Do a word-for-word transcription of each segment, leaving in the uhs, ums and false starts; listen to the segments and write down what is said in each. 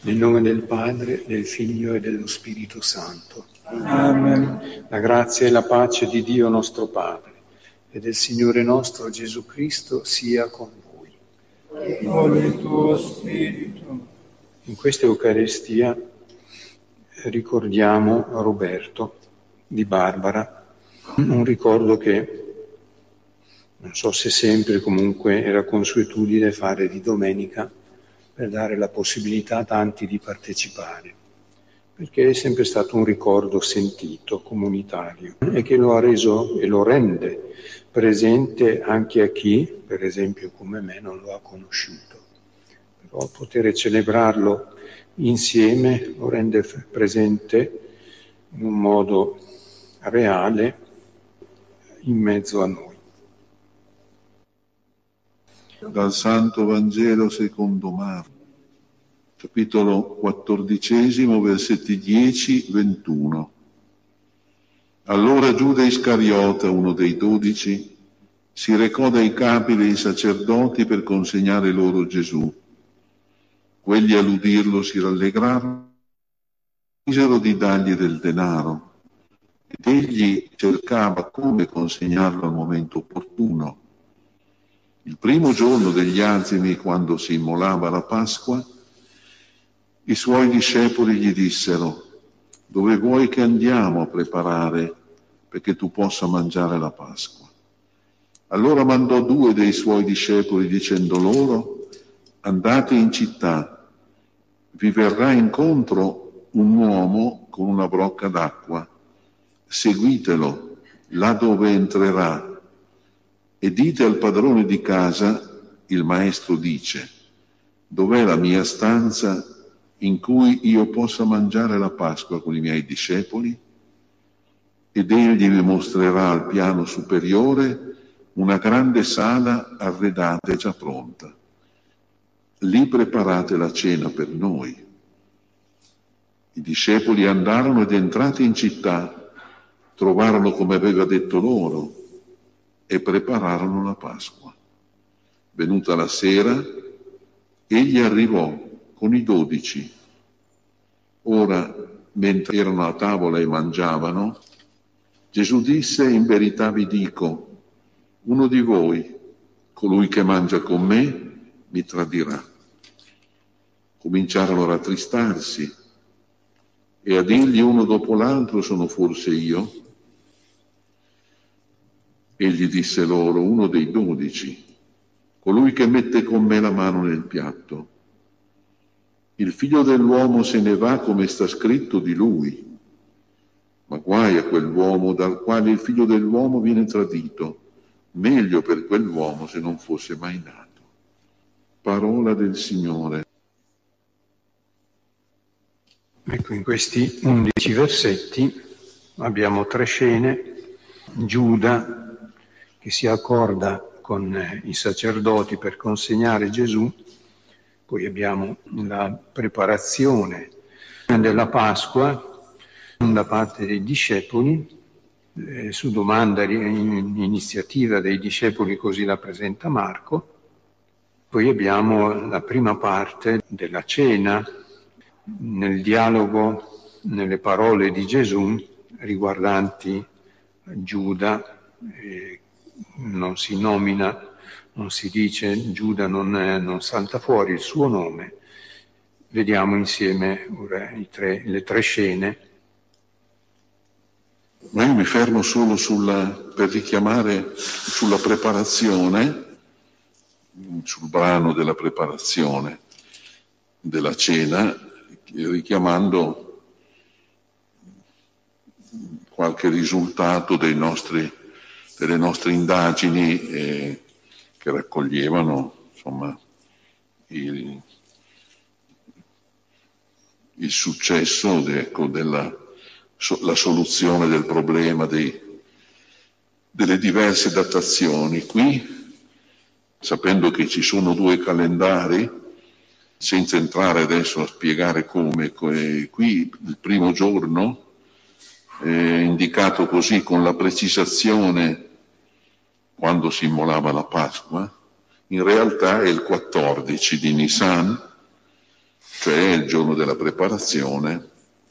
Nel nome del Padre, del Figlio e dello Spirito Santo. Amen. La grazia e la pace di Dio nostro Padre e del Signore nostro Gesù Cristo sia con voi. E con il tuo spirito. In questa Eucaristia ricordiamo Roberto di Barbara, un ricordo che non so se sempre, comunque era consuetudine fare di domenica per dare la possibilità a tanti di partecipare, perché è sempre stato un ricordo sentito, comunitario, e che lo ha reso e lo rende presente anche a chi, per esempio come me, non lo ha conosciuto. Però poter celebrarlo insieme lo rende presente in un modo reale in mezzo a noi. Dal Santo Vangelo secondo Marco, capitolo quattordicesimo, versetti dieci ventuno. Allora Giuda Iscariota, uno dei dodici, si recò dai capi dei sacerdoti per consegnare loro Gesù. Quelli all'udirlo si rallegrarono, misero di dargli del denaro, ed egli cercava come consegnarlo al momento opportuno. Il primo giorno degli azimi, quando si immolava la Pasqua, i suoi discepoli gli dissero: dove vuoi che andiamo a preparare perché tu possa mangiare la Pasqua? Allora mandò due dei suoi discepoli dicendo loro: andate in città, vi verrà incontro un uomo con una brocca d'acqua, seguitelo là dove entrerà e dite al padrone di casa: il maestro dice, dov'è la mia stanza in cui io possa mangiare la Pasqua con i miei discepoli? Ed egli vi mostrerà al piano superiore una grande sala arredata e già pronta. Lì preparate la cena per noi. I discepoli andarono ed entrati in città, trovarono come aveva detto loro e prepararono la Pasqua. Venuta la sera, egli arrivò con i dodici. Ora, mentre erano a tavola e mangiavano, Gesù disse: in verità vi dico, uno di voi, colui che mangia con me, mi tradirà. Cominciarono a rattristarsi e a dirgli uno dopo l'altro: sono forse io? Egli disse loro: uno dei dodici, colui che mette con me la mano nel piatto. Il figlio dell'uomo se ne va come sta scritto di lui, ma guai a quell'uomo dal quale il figlio dell'uomo viene tradito. Meglio per quell'uomo se non fosse mai nato. Parola del Signore. Ecco, in questi undici versetti abbiamo tre scene. Giuda che si accorda con i sacerdoti per consegnare Gesù, poi abbiamo la preparazione della Pasqua da parte dei discepoli, eh, su domanda, in iniziativa dei discepoli, così la presenta Marco. Poi abbiamo la prima parte della cena, nel dialogo, nelle parole di Gesù riguardanti Giuda. Eh, non si nomina, non si dice, Giuda non, è, non salta fuori il suo nome. Vediamo insieme ora i tre, le tre scene. Ma io mi fermo solo sulla, per richiamare sulla preparazione, sul brano della preparazione della cena, richiamando qualche risultato dei nostri, delle nostre indagini eh, che raccoglievano, insomma, il, il successo de, ecco, della so, la soluzione del problema dei, delle diverse datazioni. Qui, sapendo che ci sono due calendari, senza entrare adesso a spiegare come, qui il primo giorno è indicato così con la precisazione quando si immolava la Pasqua, in realtà è il quattordici di Nisan, cioè il giorno della preparazione,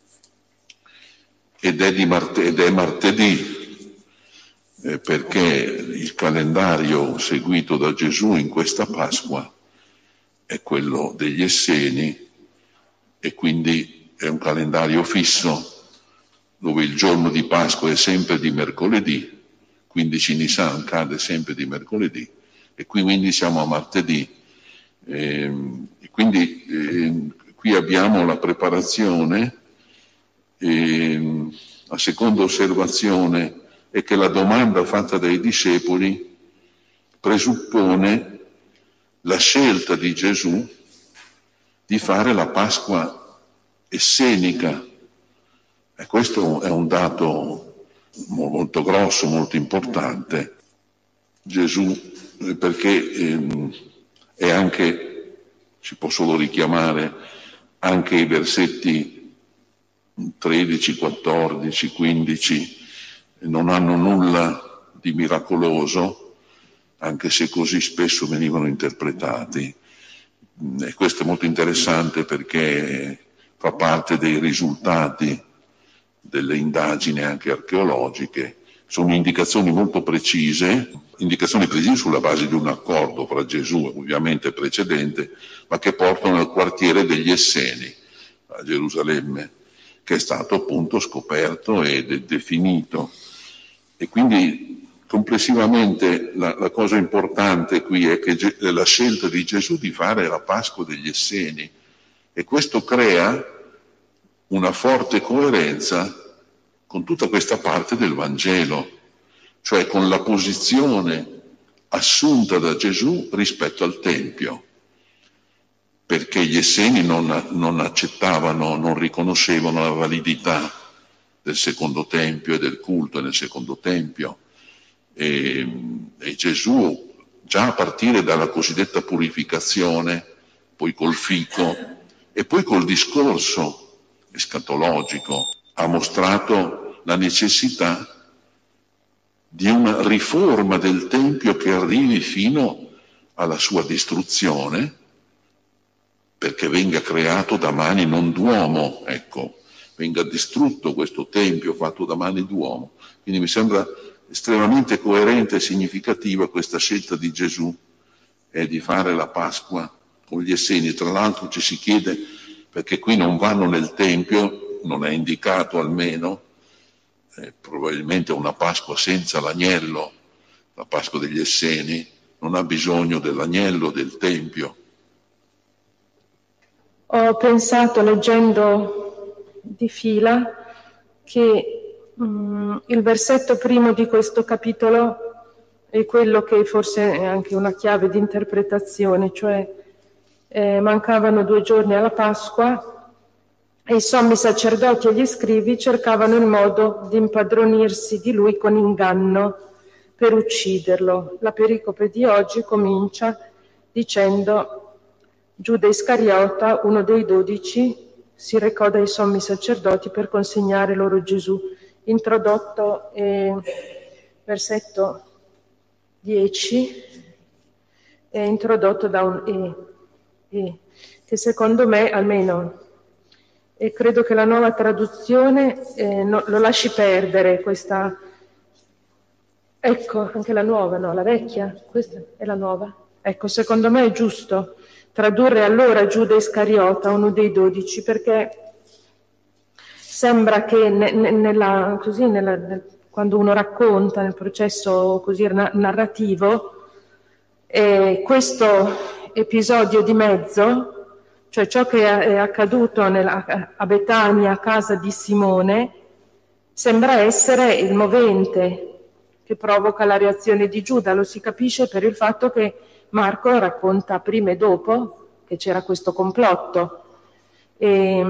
ed è, di marte- ed è martedì, eh, perché il calendario seguito da Gesù in questa Pasqua è quello degli Esseni, e quindi è un calendario fisso dove il giorno di Pasqua è sempre di mercoledì, quindici Nisan cade sempre di mercoledì, e qui quindi siamo a martedì. E, e quindi eh, qui abbiamo la preparazione. E la seconda osservazione è che la domanda fatta dai discepoli presuppone la scelta di Gesù di fare la Pasqua essenica. E questo è un dato molto grosso, molto importante. Gesù, perché ehm, è anche, si può solo richiamare anche i versetti tredici, quattordici, quindici, non hanno nulla di miracoloso, anche se così spesso venivano interpretati. E questo è molto interessante perché fa parte dei risultati delle indagini anche archeologiche. Sono indicazioni molto precise, indicazioni precise sulla base di un accordo fra Gesù, ovviamente precedente, ma che portano al quartiere degli Esseni, a Gerusalemme, che è stato appunto scoperto ed è definito. E quindi complessivamente la, la cosa importante qui è che ge- la scelta di Gesù di fare la Pasqua degli Esseni, e questo crea una forte coerenza con tutta questa parte del Vangelo, cioè con la posizione assunta da Gesù rispetto al Tempio, perché gli Esseni non, non accettavano, non riconoscevano la validità del secondo Tempio e del culto nel secondo Tempio. E, e Gesù, già a partire dalla cosiddetta purificazione, poi col fico e poi col discorso escatologico, ha mostrato la necessità di una riforma del Tempio che arrivi fino alla sua distruzione, perché venga creato da mani non d'uomo, ecco, venga distrutto questo Tempio fatto da mani d'uomo. Quindi mi sembra estremamente coerente e significativa questa scelta di Gesù, è di fare la Pasqua con gli Esseni. Tra l'altro ci si chiede perché qui non vanno nel Tempio, non è indicato almeno, eh, probabilmente una Pasqua senza l'agnello, la Pasqua degli Esseni, non ha bisogno dell'agnello del Tempio. Ho pensato, leggendo di fila, che mm, il versetto primo di questo capitolo è quello che forse è anche una chiave di interpretazione, cioè eh, mancavano due giorni alla Pasqua e i sommi sacerdoti e gli scribi cercavano il modo di impadronirsi di lui con inganno per ucciderlo. La pericope di oggi comincia dicendo: Giuda Iscariota, uno dei dodici, si recò dai sommi sacerdoti per consegnare loro Gesù. Introdotto eh, versetto dieci, è introdotto da un E, e, che secondo me, almeno, e credo che la nuova traduzione eh, no, lo lasci perdere, questa... Ecco, anche la nuova, no, la vecchia, questa è la nuova. Ecco, secondo me è giusto tradurre allora Giuda Iscariota, uno dei dodici, perché sembra che ne, ne, nella, così nella, nel, quando uno racconta nel processo così na- narrativo, eh, questo episodio di mezzo, cioè ciò che è accaduto nella, a Betania, a casa di Simone, sembra essere il movente che provoca la reazione di Giuda. Lo si capisce per il fatto che Marco racconta prima e dopo che c'era questo complotto. E,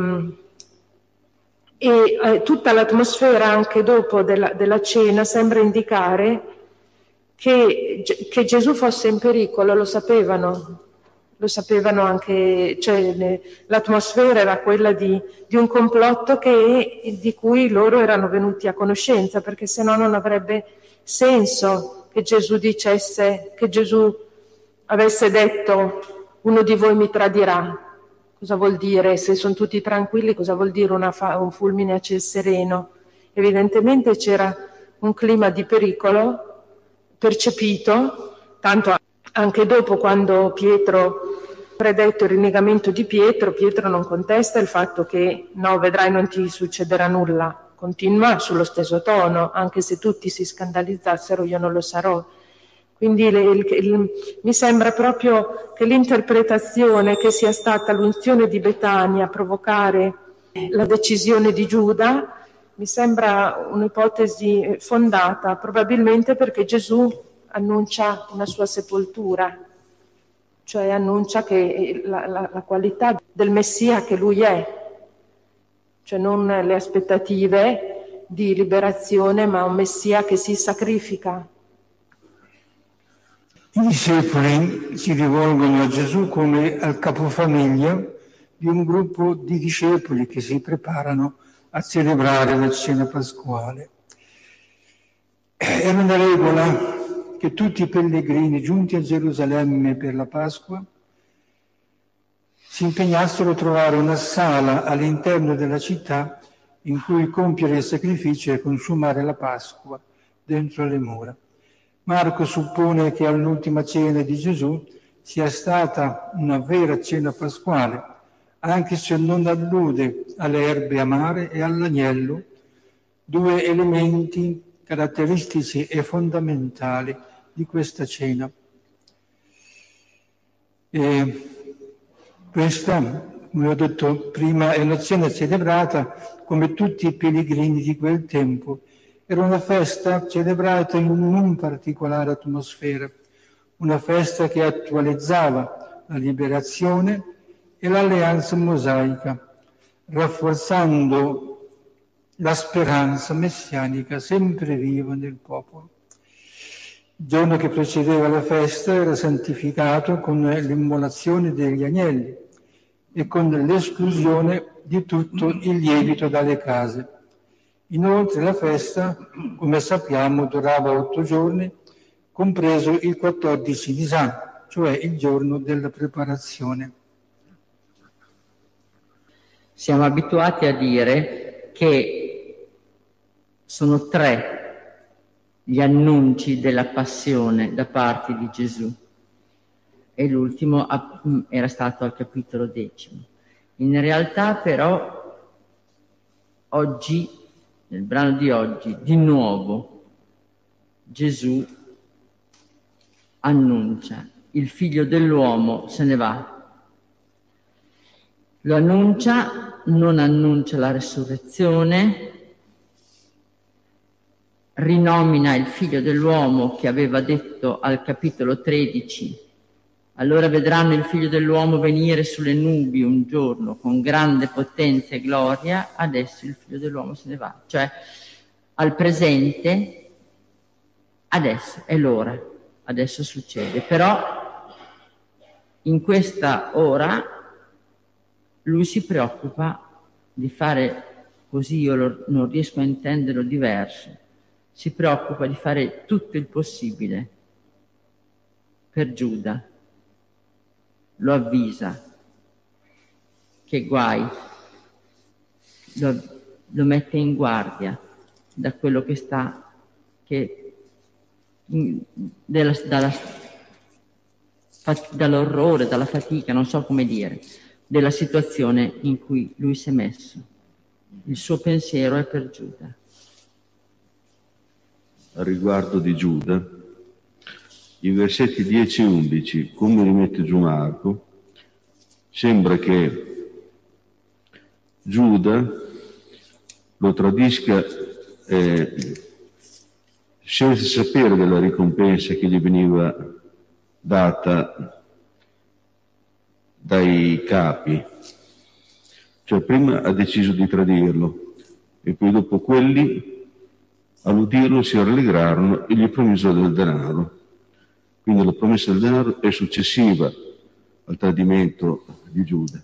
e eh, tutta l'atmosfera anche dopo della, della cena sembra indicare che, che Gesù fosse in pericolo, lo sapevano. Lo sapevano anche, cioè le, l'atmosfera era quella di, di un complotto che, di cui loro erano venuti a conoscenza, perché se no non avrebbe senso che Gesù dicesse, che Gesù avesse detto: uno di voi mi tradirà. Cosa vuol dire? Se sono tutti tranquilli, cosa vuol dire una fa- un fulmine a ciel sereno? Evidentemente c'era un clima di pericolo percepito, tanto anche dopo, quando Pietro predetto il rinnegamento di Pietro, Pietro non contesta il fatto che no, vedrai, non ti succederà nulla, continua sullo stesso tono, anche se tutti si scandalizzassero io non lo sarò. Quindi il, il, il, mi sembra proprio che l'interpretazione che sia stata l'unzione di Betania a provocare la decisione di Giuda mi sembra un'ipotesi fondata, probabilmente perché Gesù annuncia una sua sepoltura, cioè annuncia che la, la, la qualità del Messia che lui è, cioè non le aspettative di liberazione, ma un Messia che si sacrifica. I discepoli si rivolgono a Gesù come al capofamiglia di un gruppo di discepoli che si preparano a celebrare la cena pasquale. Era una regola che tutti i pellegrini giunti a Gerusalemme per la Pasqua si impegnassero a trovare una sala all'interno della città in cui compiere il sacrificio e consumare la Pasqua dentro le mura. Marco suppone che all'ultima cena di Gesù sia stata una vera cena pasquale, anche se non allude alle erbe amare e all'agnello, due elementi caratteristici e fondamentali di questa cena. E questa, come ho detto prima, è una cena celebrata come tutti i pellegrini di quel tempo. Era una festa celebrata in non particolare atmosfera, una festa che attualizzava la liberazione e l'alleanza mosaica, rafforzando la speranza messianica sempre viva nel popolo. Il giorno che precedeva la festa era santificato con l'immolazione degli agnelli e con l'esclusione di tutto il lievito dalle case. Inoltre la festa, come sappiamo, durava otto giorni, compreso il quattordici Nisan, cioè il giorno della preparazione. Siamo abituati a dire che sono tre gli annunci della passione da parte di Gesù e l'ultimo era stato al capitolo decimo. In realtà però oggi, nel brano di oggi, di nuovo Gesù annuncia: il figlio dell'uomo se ne va. Lo annuncia, non annuncia la resurrezione, rinomina il figlio dell'uomo che aveva detto al capitolo tredici: allora vedranno il figlio dell'uomo venire sulle nubi un giorno con grande potenza e gloria. Adesso il figlio dell'uomo se ne va, cioè al presente, adesso è l'ora, adesso succede. Però in questa ora lui si preoccupa di fare, così io lo, non riesco a intenderlo diverso, si preoccupa di fare tutto il possibile per Giuda. Lo avvisa che guai, lo, lo mette in guardia da quello che sta, che della, dalla, dall'orrore, dalla fatica, non so come dire, della situazione in cui lui si è messo. Il suo pensiero è per Giuda. A riguardo di Giuda, i versetti dieci e undici, come rimette giù Marco, sembra che Giuda lo tradisca eh, senza sapere della ricompensa che gli veniva data dai capi. Cioè prima ha deciso di tradirlo e poi dopo quelli all'udirlo si rallegrarono e gli promisero del denaro. Quindi la promessa del denaro è successiva al tradimento di Giuda.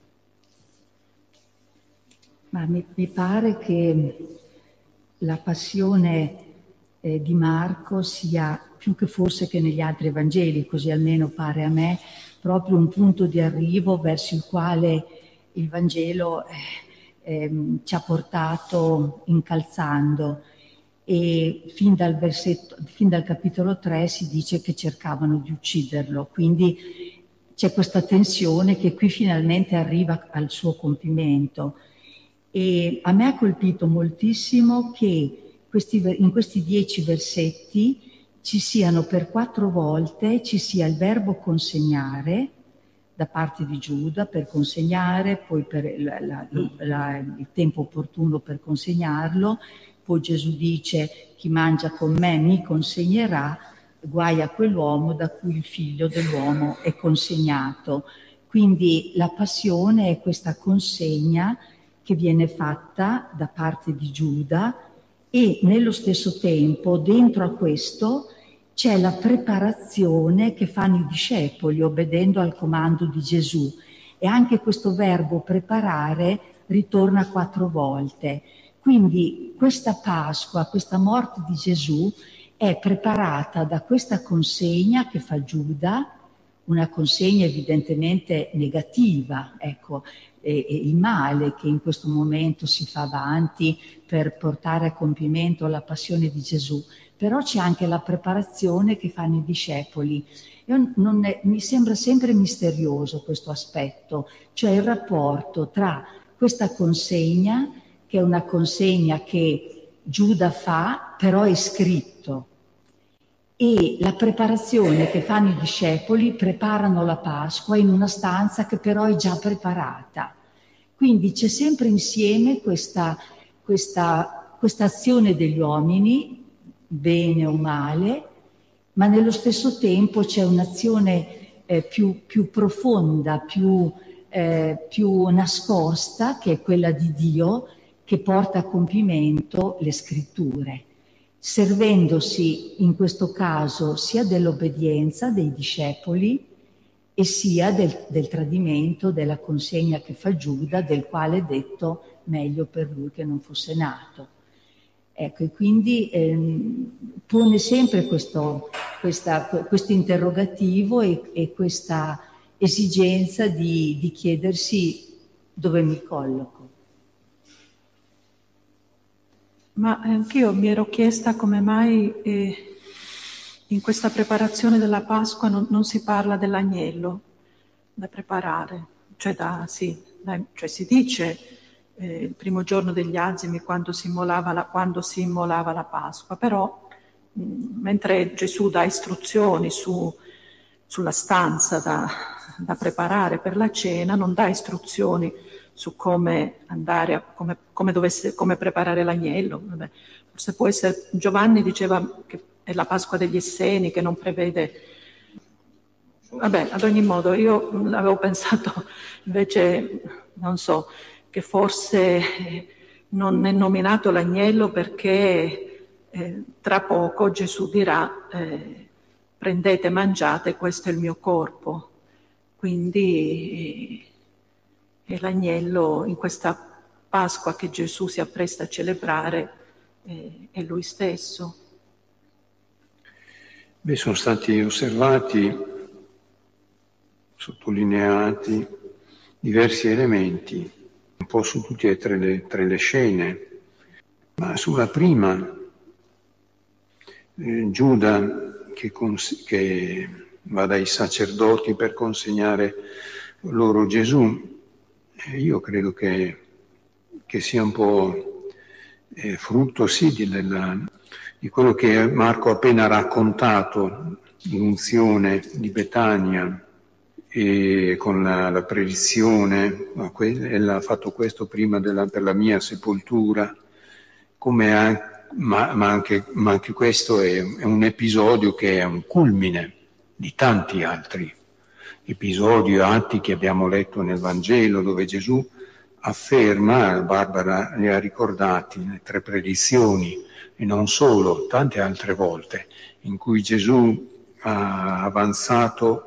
Ma mi, mi pare che la passione eh, di Marco sia, più che forse che negli altri Vangeli, così almeno pare a me, proprio un punto di arrivo verso il quale il Vangelo eh, ehm, ci ha portato incalzando. E fin dal, versetto, fin dal capitolo tre si dice che cercavano di ucciderlo, quindi c'è questa tensione che qui finalmente arriva al suo compimento. E a me ha colpito moltissimo che questi, in questi dieci versetti ci siano per quattro volte, ci sia il verbo consegnare da parte di Giuda per consegnare, poi per la, la, la, il tempo opportuno per consegnarlo. Poi Gesù dice: chi mangia con me mi consegnerà, guai a quell'uomo da cui il figlio dell'uomo è consegnato. Quindi la passione è questa consegna che viene fatta da parte di Giuda, e nello stesso tempo dentro a questo c'è la preparazione che fanno i discepoli obbedendo al comando di Gesù, e anche questo verbo preparare ritorna quattro volte. Quindi questa Pasqua, questa morte di Gesù è preparata da questa consegna che fa Giuda, una consegna evidentemente negativa, ecco, e, e il male che in questo momento si fa avanti per portare a compimento la passione di Gesù, però c'è anche la preparazione che fanno i discepoli. Io non è, mi sembra sempre misterioso questo aspetto, cioè il rapporto tra questa consegna, che è una consegna che Giuda fa, però è scritto, e la preparazione che fanno i discepoli, preparano la Pasqua in una stanza che però è già preparata. Quindi c'è sempre insieme questa, questa, questa azione degli uomini, bene o male, ma nello stesso tempo c'è un'azione eh, più, più profonda, più, eh, più nascosta, che è quella di Dio, che porta a compimento le scritture, servendosi in questo caso sia dell'obbedienza dei discepoli e sia del, del tradimento, della consegna che fa Giuda, del quale è detto meglio per lui che non fosse nato. Ecco, e quindi ehm, pone sempre questo questo interrogativo e, e questa esigenza di, di chiedersi dove mi colloco. Ma anch'io mi ero chiesta come mai eh, in questa preparazione della Pasqua non, non si parla dell'agnello da preparare, cioè, da, sì, da, cioè si dice eh, il primo giorno degli azimi quando si immolava la, quando si immolava la Pasqua, però mh, mentre Gesù dà istruzioni su, sulla stanza da, da preparare per la cena, non dà istruzioni su come andare, a, come, come, dovesse, come preparare l'agnello. Vabbè, forse può essere, Giovanni diceva che è la Pasqua degli Esseni, che non prevede. Vabbè, ad ogni modo, io avevo pensato invece, non so, che forse non è nominato l'agnello perché eh, tra poco Gesù dirà eh, prendete, mangiate, questo è il mio corpo. Quindi eh, l'agnello in questa Pasqua che Gesù si appresta a celebrare eh, è lui stesso. Beh, sono stati osservati, sottolineati diversi elementi, un po' su tutte e tre le, tre le scene, ma sulla prima, eh, Giuda che, cons- che va dai sacerdoti per consegnare loro Gesù, eh, io credo che, che sia un po' eh, frutto sì di, della, di quello che Marco ha appena raccontato, l'unzione di Betania, e con la, la predizione, ella ha fatto questo prima della, per la mia sepoltura, come anche, ma, ma, anche, ma anche questo è, è un episodio che è un culmine di tanti altri episodi o atti che abbiamo letto nel Vangelo, dove Gesù afferma, Barbara li ha ricordati, le tre predizioni, e non solo, tante altre volte, in cui Gesù ha avanzato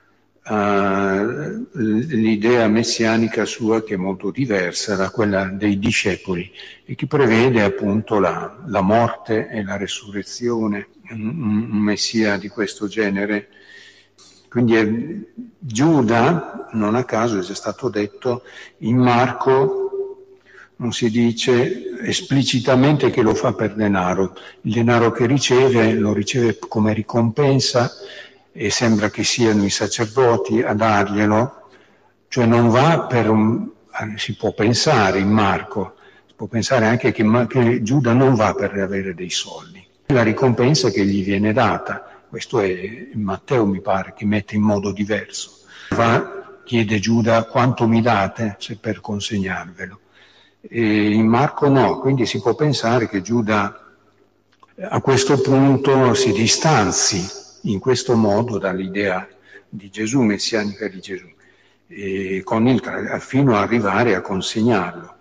Uh, l'idea messianica sua, che è molto diversa da quella dei discepoli e che prevede appunto la, la morte e la resurrezione. Un, un messia di questo genere Quindi eh, Giuda, non a caso è già stato detto, in Marco non si dice esplicitamente che lo fa per denaro. Il denaro che riceve lo riceve come ricompensa e sembra che siano i sacerdoti a darglielo, cioè non va per un... si può pensare in Marco, si può pensare anche che, che Giuda non va per avere dei soldi, è la ricompensa che gli viene data. Questo è Matteo, mi pare, che mette in modo diverso. Va, chiede Giuda quanto mi date se per consegnarvelo. E in Marco no, quindi si può pensare che Giuda a questo punto si distanzi in questo modo dall'idea di Gesù, messianica di Gesù, e con il, fino ad arrivare a consegnarlo.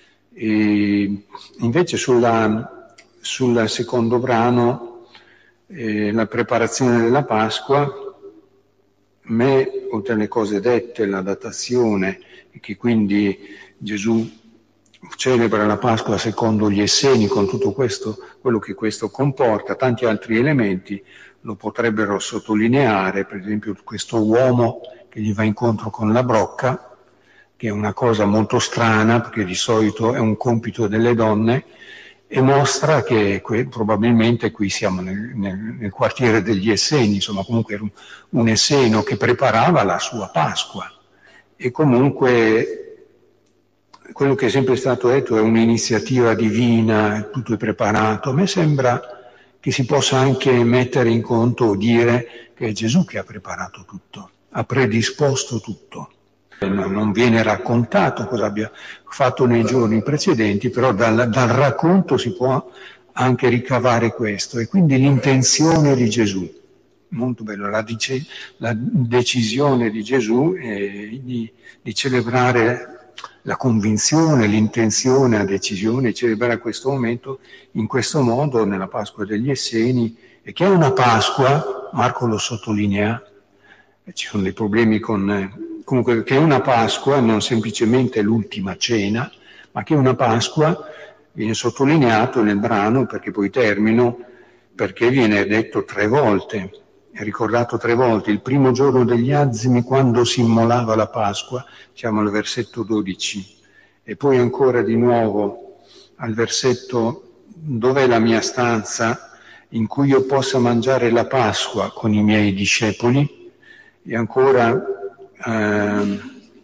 E invece sulla, sul secondo brano, eh, la preparazione della Pasqua, a me, oltre alle cose dette, la datazione, e che quindi Gesù celebra la Pasqua secondo gli Esseni, con tutto questo, quello che questo comporta, tanti altri elementi lo potrebbero sottolineare, per esempio questo uomo che gli va incontro con la brocca, che è una cosa molto strana, perché di solito è un compito delle donne, e mostra che que- probabilmente qui siamo nel, nel, nel quartiere degli Esseni, insomma comunque era un, un esseno che preparava la sua Pasqua, e comunque quello che è sempre stato detto è un'iniziativa divina, tutto è preparato. A me sembra che si possa anche mettere in conto o dire che è Gesù che ha preparato tutto, ha predisposto tutto. Non viene raccontato cosa abbia fatto nei giorni precedenti, però dal, dal racconto si può anche ricavare questo, e quindi l'intenzione di Gesù. Molto bello, la, dice, la decisione di Gesù è di, di celebrare la convinzione, l'intenzione, la decisione di celebrare questo momento in questo modo nella Pasqua degli Esseni, e che è una Pasqua, Marco lo sottolinea, ci sono dei problemi con, comunque che è una Pasqua, non semplicemente l'ultima cena, ma che è una Pasqua, viene sottolineato nel brano, perché poi termino, perché viene detto tre volte, è ricordato tre volte, il primo giorno degli azimi quando si immolava la Pasqua, siamo al versetto dodici, e poi ancora di nuovo al versetto dov'è la mia stanza in cui io possa mangiare la Pasqua con i miei discepoli, e ancora eh,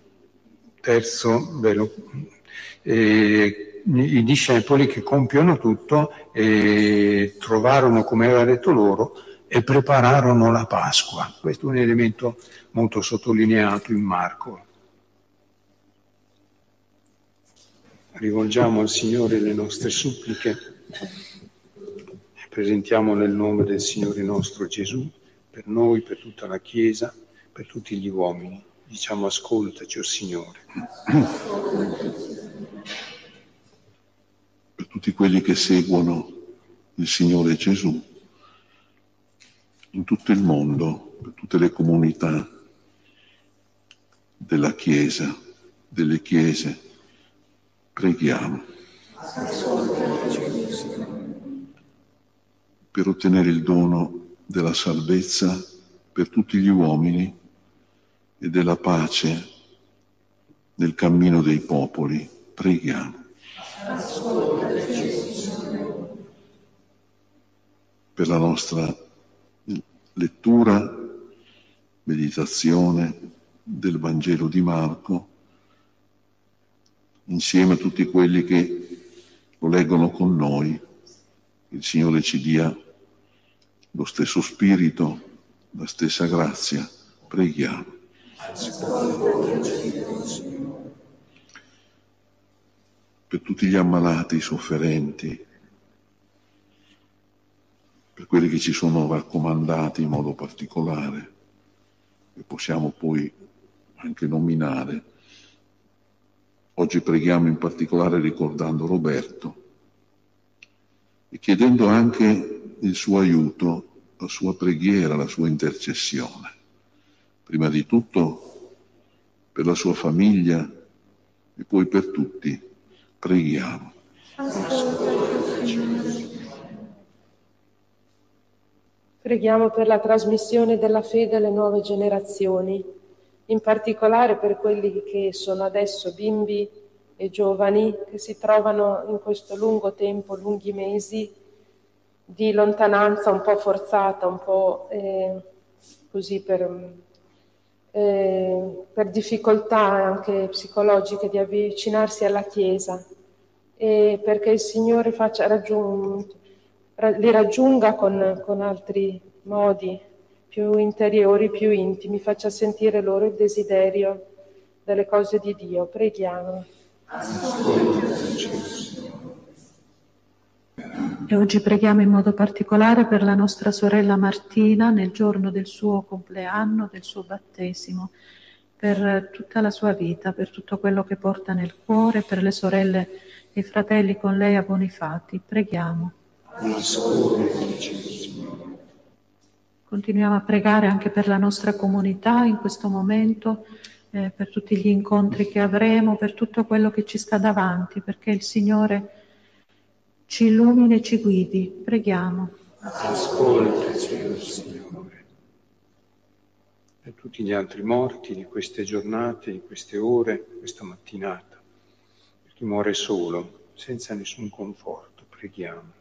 terzo, vero, eh, i discepoli che compiono tutto e trovarono come aveva detto loro e prepararono la Pasqua. Questo è un elemento molto sottolineato in Marco. Rivolgiamo al Signore le nostre suppliche e presentiamo nel nome del Signore nostro Gesù, per noi, per tutta la Chiesa, per tutti gli uomini. Diciamo: ascoltaci, o Signore. Per tutti quelli che seguono il Signore Gesù in tutto il mondo, per tutte le comunità della Chiesa, delle Chiese, preghiamo per ottenere il dono della salvezza per tutti gli uomini e della pace nel cammino dei popoli. Preghiamo. Per la nostra lettura, meditazione del Vangelo di Marco, insieme a tutti quelli che lo leggono con noi, il Signore ci dia lo stesso spirito, la stessa grazia. Preghiamo. Per tutti gli ammalati, i sofferenti, per quelli che ci sono raccomandati in modo particolare, e possiamo poi anche nominare. Oggi preghiamo in particolare ricordando Roberto e chiedendo anche il suo aiuto, la sua preghiera, la sua intercessione. Prima di tutto per la sua famiglia e poi per tutti. Preghiamo. Preghiamo per la trasmissione della fede alle nuove generazioni, in particolare per quelli che sono adesso bimbi e giovani che si trovano in questo lungo tempo, lunghi mesi di lontananza un po' forzata, un po' eh, così per, eh, per difficoltà anche psicologiche di avvicinarsi alla Chiesa, e perché il Signore faccia raggiung- li raggiunga con, con altri modi più interiori, più intimi, faccia sentire loro il desiderio delle cose di Dio. Preghiamo. E oggi preghiamo in modo particolare per la nostra sorella Martina nel giorno del suo compleanno, del suo battesimo, per tutta la sua vita, per tutto quello che porta nel cuore, per le sorelle e i fratelli con lei a Bonifati. Preghiamo. Continuiamo a pregare anche per la nostra comunità in questo momento, eh, per tutti gli incontri che avremo, per tutto quello che ci sta davanti, perché il Signore ci illumini e ci guidi. Preghiamo. Ascoltaci, Signore. Per tutti gli altri morti di queste giornate, di queste ore, questa mattinata. Per chi muore solo, senza nessun conforto. Preghiamo.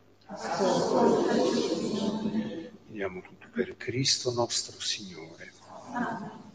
Vediamo tutto per Cristo nostro Signore.